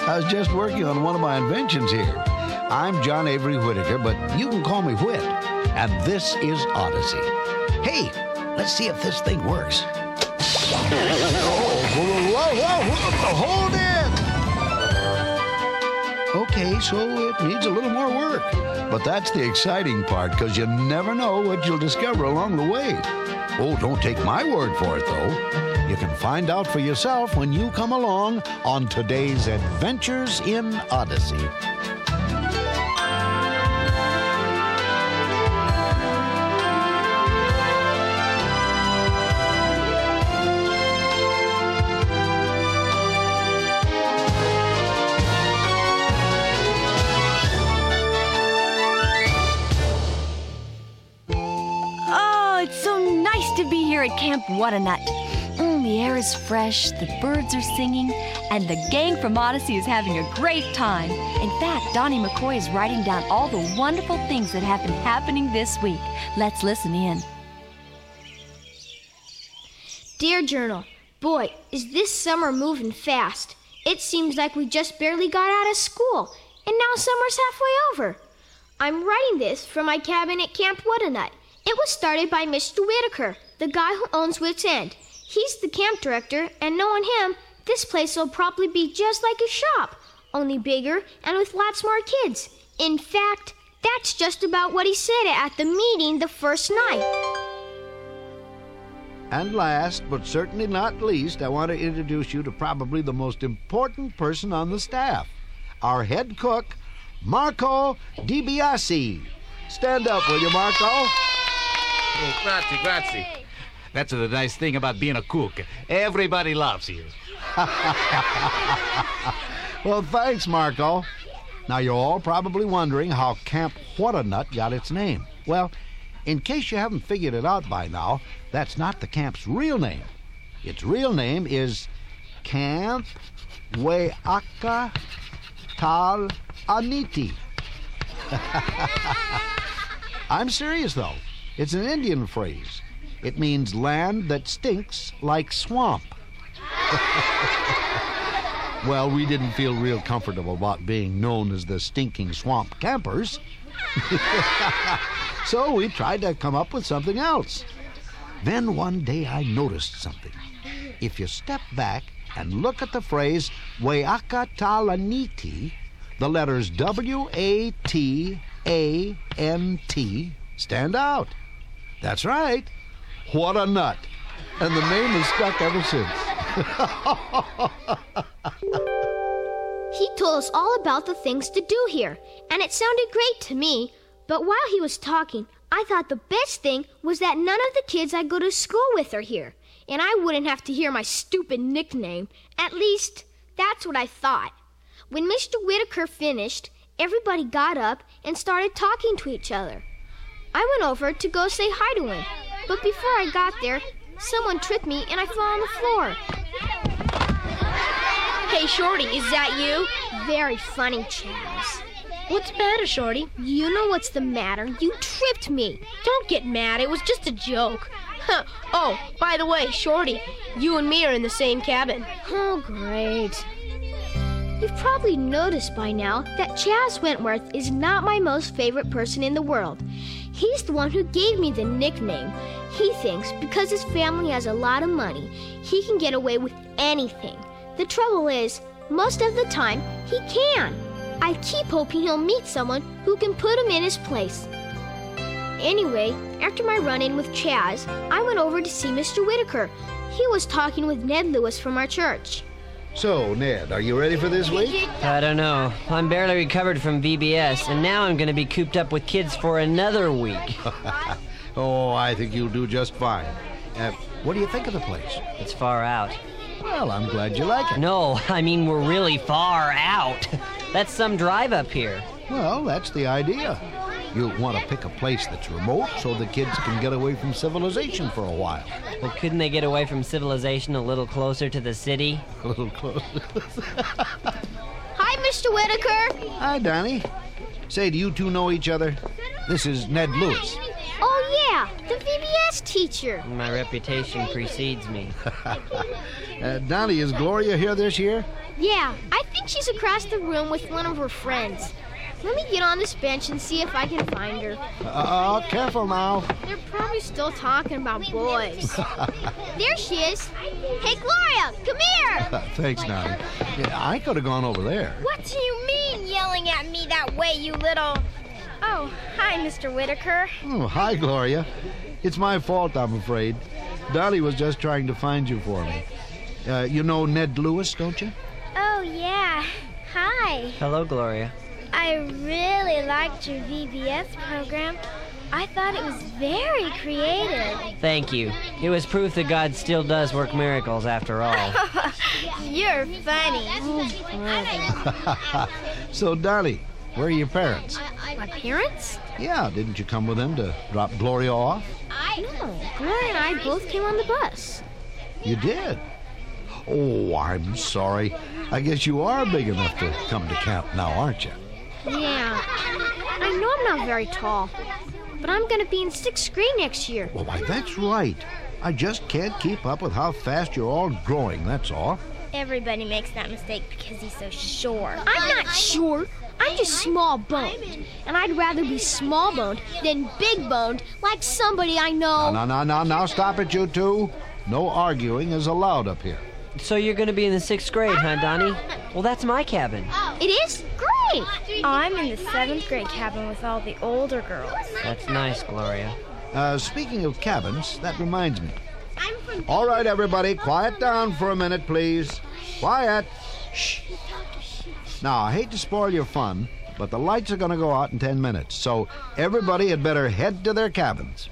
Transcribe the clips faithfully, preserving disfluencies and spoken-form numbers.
I was just working on one of my inventions here. I'm John Avery Whittaker, but you can call me Whit. And this is Odyssey. Hey, let's see if this thing works. Oh, whoa, whoa, whoa, whoa, hold it! Okay, so it needs a little more work. But that's the exciting part, because you never know what you'll discover along the way. Oh, don't take my word for it, though. You can find out for yourself when you come along on today's Adventures in Odyssey. To be here at Camp Whattanut. Mm, the air is fresh, the birds are singing, and the gang from Odyssey is having a great time. In fact, Donnie McCoy is writing down all the wonderful things that have been happening this week. Let's listen in. Dear Journal, boy, is this summer moving fast. It seems like we just barely got out of school, and now summer's halfway over. I'm writing this from my cabin at Camp Whattanut. It was started by Mister Whittaker, the guy who owns Wits End. He's the camp director, and knowing him, this place will probably be just like a shop, only bigger and with lots more kids. In fact, that's just about what he said at the meeting the first night. And last, but certainly not least, I want to introduce you to probably the most important person on the staff, our head cook, Marco DiBiase. Stand up, will you, Marco? Oh, grazie, grazie. That's the nice thing about being a cook. Everybody loves you. Well, thanks, Marco. Now, you're all probably wondering how Camp Whattanut got its name. Well, in case you haven't figured it out by now, that's not the camp's real name. Its real name is Camp Wayaka Tal Aniti. I'm serious, though. It's an Indian phrase. It means land that stinks like swamp. Well, we didn't feel real comfortable about being known as the Stinking Swamp Campers. So we tried to come up with something else. Then one day I noticed something. If you step back and look at the phrase Wayaka Talaniti, the letters W A T A N T stand out. That's right. What a nut. And the name has stuck ever since. He told us all about the things to do here, and it sounded great to me. But while he was talking, I thought the best thing was that none of the kids I go to school with are here, and I wouldn't have to hear my stupid nickname. At least, that's what I thought. When Mister Whittaker finished, everybody got up and started talking to each other. I went over to go say hi to him, but before I got there, someone tripped me and I fell on the floor. Hey, Shorty, is that you? Very funny, Chaz. What's the matter, Shorty? You know what's the matter. You tripped me. Don't get mad. It was just a joke. Huh. Oh, by the way, Shorty, you and me are in the same cabin. Oh, great. You've probably noticed by now that Chaz Wentworth is not my most favorite person in the world. He's the one who gave me the nickname. He thinks because his family has a lot of money, he can get away with anything. The trouble is, most of the time, he can. I keep hoping he'll meet someone who can put him in his place. Anyway, after my run-in with Chaz, I went over to see Mister Whittaker. He was talking with Ned Lewis from our church. So, Ned, are you ready for this week? I don't know. I'm barely recovered from V B S, and now I'm going to be cooped up with kids for another week. Oh, I think you'll do just fine. Uh, what do you think of the place? It's far out. Well, I'm glad you like it. No, I mean we're really far out. That's some drive up here. Well, that's the idea. You want to pick a place that's remote so the kids can get away from civilization for a while. Well, couldn't they get away from civilization a little closer to the city? A little closer. Hi, Mister Whittaker. Hi, Donnie. Say, do you two know each other? This is Ned Lewis. Oh, yeah, the V B S teacher. My reputation precedes me. uh, Donnie, is Gloria here this year? Yeah, I think she's across the room with one of her friends. Let me get on this bench and see if I can find her. Uh, careful now. They're probably still talking about boys. There she is. Hey, Gloria, come here. Thanks, Nani. Yeah, I could have gone over there. What do you mean yelling at me that way, you little... Oh, hi, Mister Whitaker. Oh, hi, Gloria. It's my fault, I'm afraid. Dolly was just trying to find you for me. Uh, you know Ned Lewis, don't you? Oh, yeah. Hi. Hello, Gloria. I really liked your V B S program. I thought it was very creative. Thank you. It was proof that God still does work miracles after all. You're funny. Oh, So, Dolly, where are your parents? my parents? Yeah, didn't you come with them to drop Gloria off? No, Gloria and I both came on the bus. You did? Oh, I'm sorry. I guess you are big enough to come to camp now, aren't you? Yeah. I know I'm not very tall, but I'm going to be in sixth grade next year. Well, why, that's right. I just can't keep up with how fast you're all growing, that's all. Everybody makes that mistake because he's so short. I'm not short. I'm just small-boned. And I'd rather be small-boned than big-boned like somebody I know. Now, now, now, now, stop it, you two. No arguing is allowed up here. So you're going to be in the sixth grade, huh, Donnie? Well, that's my cabin. It is? Great! I'm in the seventh grade cabin with all the older girls. That's nice, Gloria. Uh, speaking of cabins, that reminds me. All right, everybody, quiet down for a minute, please. Quiet. Shh. Now, I hate to spoil your fun, but the lights are going to go out in ten minutes, so everybody had better head to their cabins.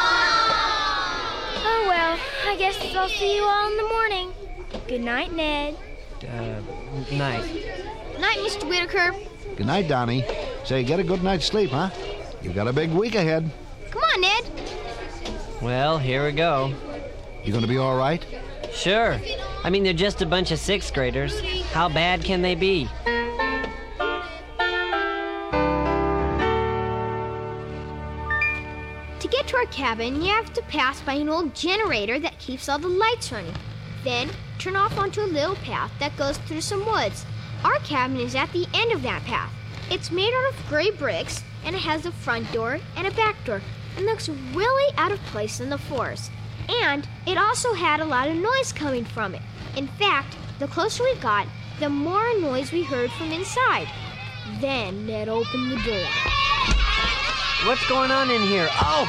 Oh, well, I guess I'll see you all in the morning. Good night, Ned. Uh, night. Night, Mister Whitaker. Good night, Donnie. Say, get a good night's sleep, huh? You've got a big week ahead. Come on, Ned. Well, here we go. You going to be all right? Sure. I mean, they're just a bunch of sixth graders. How bad can they be? To get to our cabin, you have to pass by an old generator that keeps all the lights running. Then, turn off onto a little path that goes through some woods. Our cabin is at the end of that path. It's made out of gray bricks, and it has a front door and a back door, and looks really out of place in the forest. And it also had a lot of noise coming from it. In fact, the closer we got, the more noise we heard from inside. Then Ned opened the door. What's going on in here? Oh!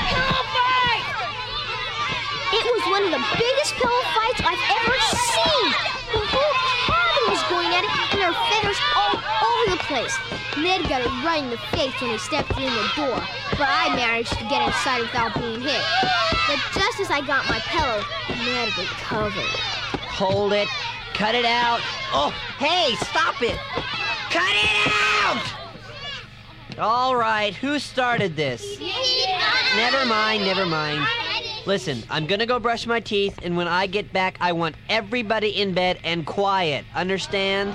It was one of the biggest pillow fights I've ever seen. The whole cabin was going at it, and there were feathers all over the place. Ned got it right in the face when he stepped in the door, but I managed to get inside without being hit. But just as I got my pillow, Ned recovered. Hold it. Cut it out. Oh, hey, stop it. Cut it out! All right, who started this? Never mind, never mind. Listen, I'm gonna go brush my teeth, and when I get back, I want everybody in bed and quiet. Understand?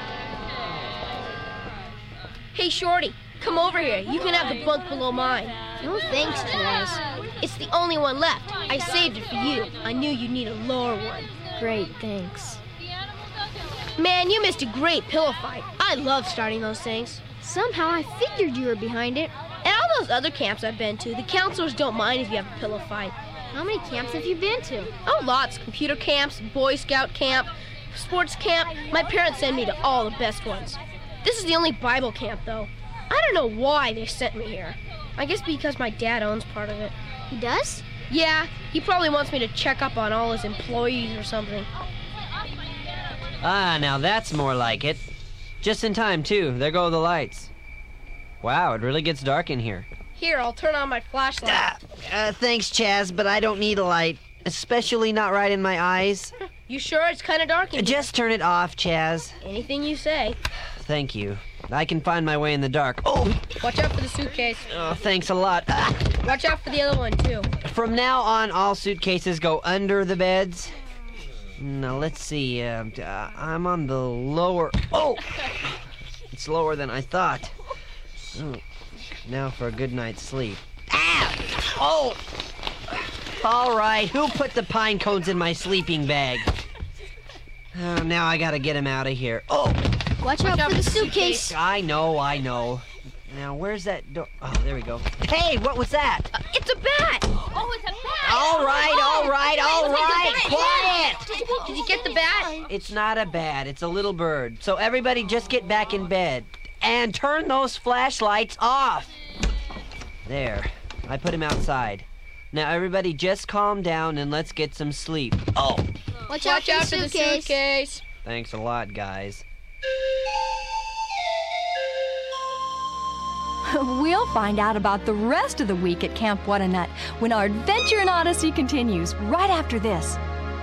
Hey, Shorty, come over here. You can have the bunk below mine. No thanks, Chaz. It's the only one left. I saved it for you. I knew you'd need a lower one. Great, thanks. Man, you missed a great pillow fight. I love starting those things. Somehow I figured you were behind it. And all those other camps I've been to, the counselors don't mind if you have a pillow fight. How many camps have you been to? Oh, lots. Computer camps, Boy Scout camp, sports camp. My parents send me to all the best ones. This is the only Bible camp, though. I don't know why they sent me here. I guess because my dad owns part of it. He does? Yeah, he probably wants me to check up on all his employees or something. Ah, now that's more like it. Just in time, too. There go the lights. Wow, it really gets dark in here. Here, I'll turn on my flashlight. Ah, uh, thanks, Chaz, but I don't need a light. Especially not right in my eyes. You sure it's kind of dark in here? Just turn it off, Chaz. Anything you say. Thank you. I can find my way in the dark. Oh! Watch out for the suitcase. Oh, thanks a lot. Ah. Watch out for the other one, too. From now on, all suitcases go under the beds. Now, let's see. Uh, uh, I'm on the lower... Oh! It's lower than I thought. Oh. Now for a good night's sleep. Ah! Oh! All right, who put the pine cones in my sleeping bag? Oh, now I gotta get him out of here. Oh! Watch out for the suitcase. I know, I know. Now, where's that door? Oh, there we go. Hey, what was that? Uh, it's a bat. Oh, it's a bat. All right, all right, all right. Quiet. Did, did you get the bat? It's not a bat. It's a little bird. So everybody just get back in bed. And turn those flashlights off. There. I put him outside. Now, everybody just calm down and let's get some sleep. Oh. Watch, Watch out out for for the the suitcase. suitcase. Thanks a lot, guys. We'll find out about the rest of the week at Camp What-A-Nut when our adventure in Odyssey continues right after this.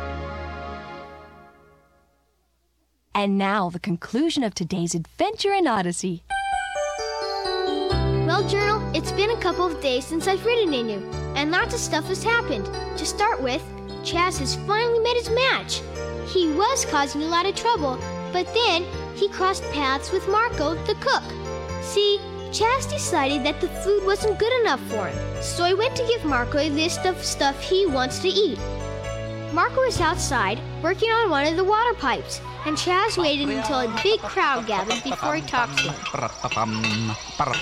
And now, the conclusion of today's adventure in Odyssey. Well, Journal, it's been a couple of days since I've written in you, and lots of stuff has happened. To start with, Chaz has finally met his match. He was causing a lot of trouble, but then he crossed paths with Marco, the cook. See, Chaz decided that the food wasn't good enough for him, so he went to give Marco a list of stuff he wants to eat. Marco was outside, working on one of the water pipes, and Chaz waited until a big crowd gathered before he talked to him.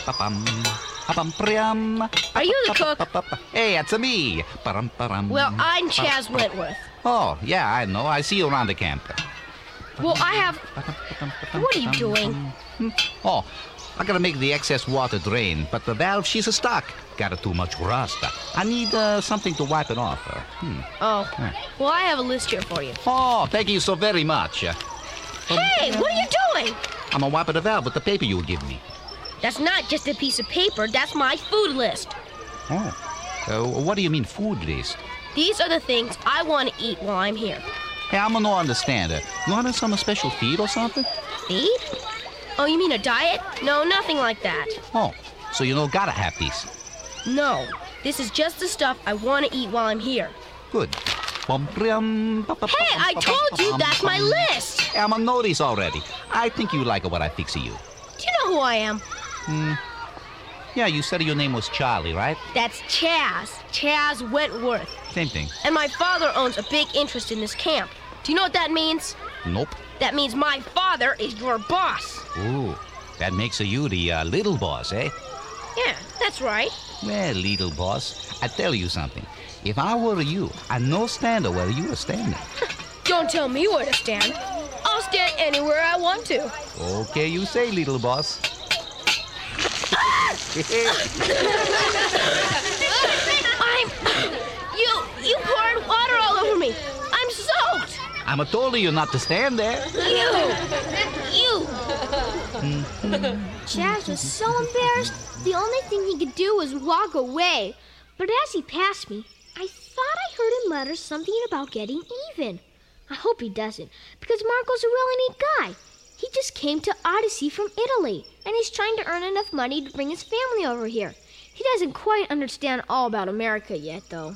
Are you the cook? Hey, it's me. Well, I'm Chaz Wentworth. Oh, yeah, I know. I see you around the camp. Well, I have... What are you doing? Oh, I gotta make the excess water drain, but the valve, she's a stock. Got too much rust. I need uh, something to wipe it off. Uh, hmm. Oh, well, I have a list here for you. Oh, thank you so very much. Uh, Hey, what are you doing? I'm gonna wipe the valve with the paper you give me. That's not just a piece of paper. That's my food list. Oh. Uh, what do you mean, food list? These are the things I want to eat while I'm here. Hey, I'm gonna understand it. You want some special feed or something? Feed? Oh, you mean a diet? No, nothing like that. Oh, so you don't gotta have these. No, this is just the stuff I want to eat while I'm here. Good. Hey, I told you that's my list. Hey, I'm on notice already. I think you like what I fix of you. Do you know who I am? Hmm. Yeah, you said your name was Charlie, right? That's Chaz. Chaz Wentworth. Same thing. And my father owns a big interest in this camp. Do you know what that means? Nope. That means my father is your boss. Ooh, that makes you the uh, little boss, eh? Yeah, that's right. Well, little boss, I tell you something. If I were you, I'd no stand where you are standing. Don't tell me where to stand. I'll stand anywhere I want to. Okay, you say, little boss. I'm... You... You poured water all over me. I'm soaked. I'm a told you not to stand there. You... You... Chaz was so embarrassed, the only thing he could do was walk away. But as he passed me, I thought I heard him mutter something about getting even. I hope he doesn't, because Marco's a really neat guy. He just came to Odyssey from Italy, and he's trying to earn enough money to bring his family over here. He doesn't quite understand all about America yet, though.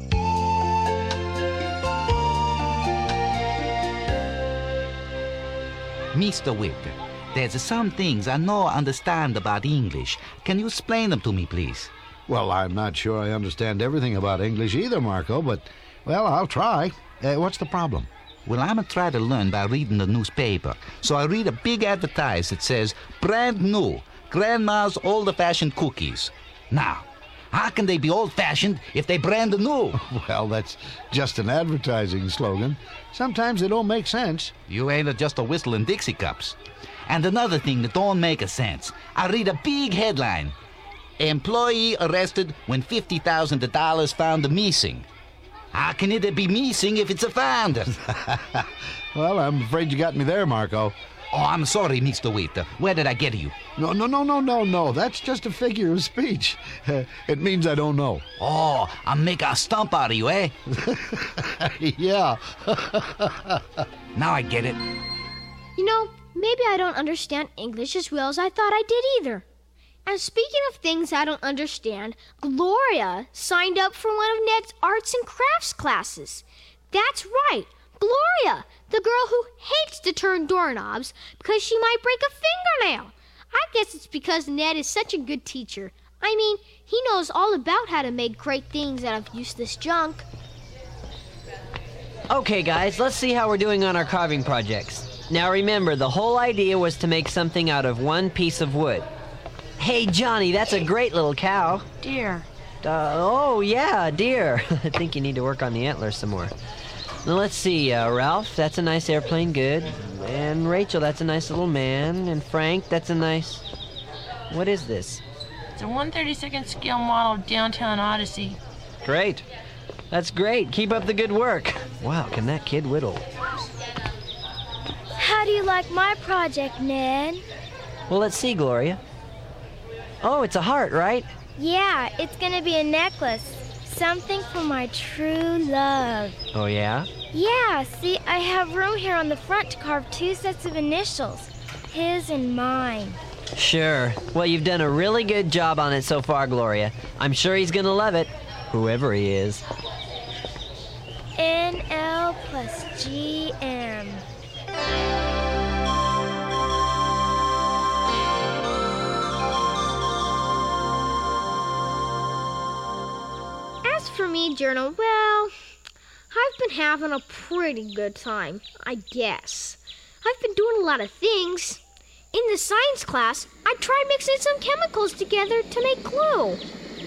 Mister Wick, there's some things I no understand about English. Can you explain them to me, please? Well, I'm not sure I understand everything about English either, Marco, but, well, I'll try. Uh, what's the problem? Well, I'm going to try to learn by reading the newspaper. So I read a big advertise that says, brand new, Grandma's old-fashioned cookies. Now, how can they be old-fashioned if they brand new? Well, that's just an advertising slogan. Sometimes they don't make sense. You ain't just a whistling Dixie cups. And another thing that don't make a sense. I read a big headline. Employee arrested when fifty thousand dollars found missing. How can it be missing if it's a found? Well, I'm afraid you got me there, Marco. Oh, I'm sorry, Mister Witt. Where did I get you? No, no, no, no, no, no. That's just a figure of speech. It means I don't know. Oh, I'll make a stump out of you, eh? Yeah. Now I get it. You know, maybe I don't understand English as well as I thought I did either. And speaking of things I don't understand, Gloria signed up for one of Ned's arts and crafts classes. That's right, Gloria, the girl who hates to turn doorknobs because she might break a fingernail. I guess it's because Ned is such a good teacher. I mean, he knows all about how to make great things out of useless junk. Okay, guys, let's see how we're doing on our carving projects. Now remember, the whole idea was to make something out of one piece of wood. Hey, Johnny, that's a great little cow. Deer. Uh, oh, yeah, deer. I think you need to work on the antlers some more. Now, let's see, uh, Ralph, that's a nice airplane, good. And Rachel, that's a nice little man. And Frank, that's a nice... What is this? It's a one thirty-second scale model of Downtown Odyssey. Great. That's great. Keep up the good work. Wow, can that kid whittle? How do you like my project, Ned? Well, let's see, Gloria. Oh, it's a heart, right? Yeah, it's gonna be a necklace. Something for my true love. Oh, yeah? Yeah, see, I have room here on the front to carve two sets of initials. His and mine. Sure. Well, you've done a really good job on it so far, Gloria. I'm sure he's gonna love it, whoever he is. N L plus G M. As for me, Journal, well, I've been having a pretty good time, I guess. I've been doing a lot of things. In the science class, I tried mixing some chemicals together to make glue.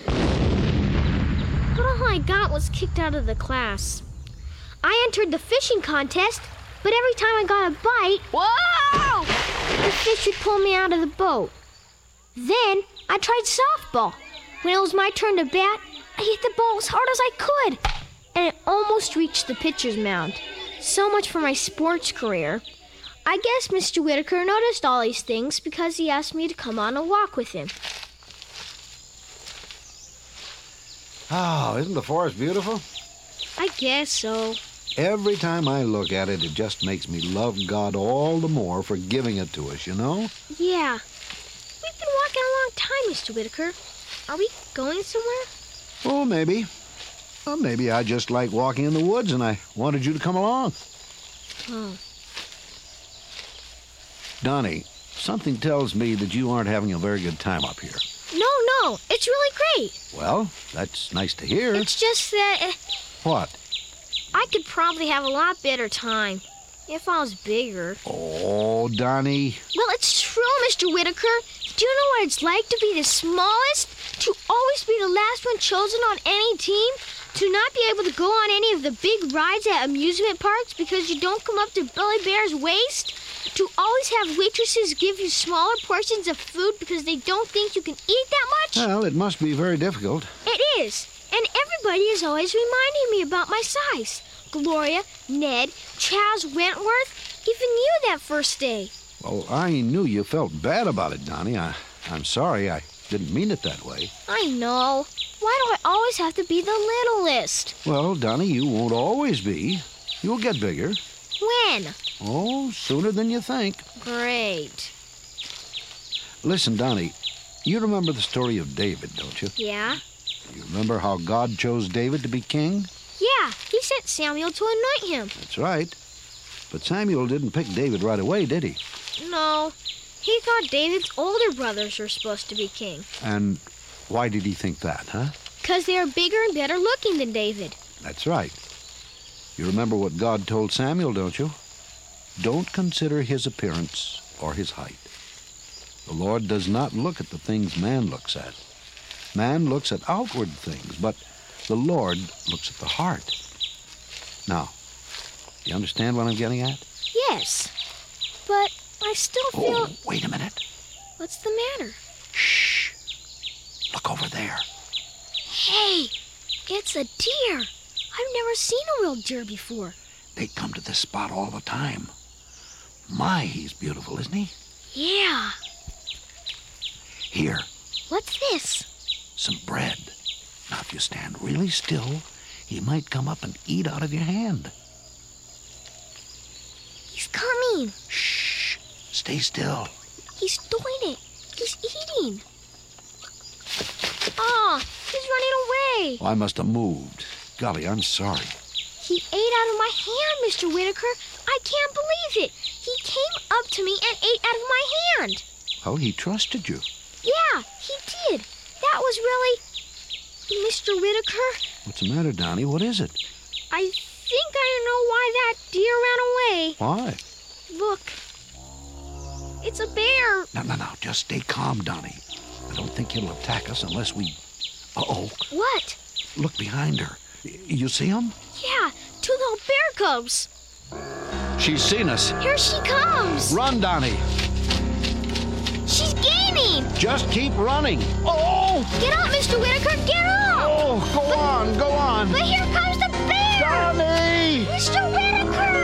But all I got was kicked out of the class. I entered the fishing contest, but every time I got a bite, whoa! The fish would pull me out of the boat. Then I tried softball. When it was my turn to bat, I hit the ball as hard as I could, and it almost reached the pitcher's mound. So much for my sports career. I guess Mister Whitaker noticed all these things because he asked me to come on a walk with him. Oh, isn't the forest beautiful? I guess so. Every time I look at it, it just makes me love God all the more for giving it to us, you know? Yeah. We've been walking a long time, Mister Whitaker. Are we going somewhere? Oh, maybe. Well, maybe I just like walking in the woods and I wanted you to come along. Oh. Donnie, something tells me that you aren't having a very good time up here. No, no. It's really great. Well, that's nice to hear. It's just that uh, What? I could probably have a lot better time if I was bigger. Oh, Donnie. Well, it's true, Mister Whitaker. Do you know what it's like to be the smallest? To always be the last one chosen on any team? To not be able to go on any of the big rides at amusement parks because you don't come up to Billy Bear's waist? To always have waitresses give you smaller portions of food because they don't think you can eat that much? Well, it must be very difficult. It is. And everybody is always reminding me about my size. Gloria, Ned, Chaz Wentworth, even you that first day. Well, I knew you felt bad about it, Donnie. I, I'm sorry. I didn't mean it that way. I know. Why do I always have to be the littlest? Well, Donnie, you won't always be. You'll get bigger. When? Oh, sooner than you think. Great. Listen, Donnie, you remember the story of David, don't you? Yeah? You remember how God chose David to be king? Yeah, he sent Samuel to anoint him. That's right. But Samuel didn't pick David right away, did he? No, he thought David's older brothers were supposed to be king. And why did he think that, huh? Because they are bigger and better looking than David. That's right. You remember what God told Samuel, don't you? Don't consider his appearance or his height. The Lord does not look at the things man looks at. Man looks at outward things, but the Lord looks at the heart. Now, do you understand what I'm getting at? Yes, but I still feel... Oh, wait a minute. What's the matter? Shh. Look over there. Hey, it's a deer. I've never seen a real deer before. They come to this spot all the time. My, he's beautiful, isn't he? Yeah. Here, What's this? some bread. Now, if you stand really still, he might come up and eat out of your hand. He's coming. Shh. Stay still. He's doing it. He's eating. Ah, he's running away. Oh, I must have moved. Golly, I'm sorry. He ate out of my hand, Mister Whitaker. I can't believe it. He came up to me and ate out of my hand. Well, he trusted you. Yeah, he did. That was really... Mister Whitaker, What's the matter, Donnie? What is it? I think I know why that deer ran away. Why? Look. It's a bear. No, no, no. Just stay calm, Donnie. I don't think he'll attack us unless we... Uh-oh. What? Look behind her. Y- You see him? Yeah, two little bear cubs. She's seen us. Here she comes. Run, Donnie. She's gaining. Just keep running. Oh! Get up, Mister Whitaker. Get up. Oh, go on, go on. But here comes the bear. Donnie! Mister Whitaker.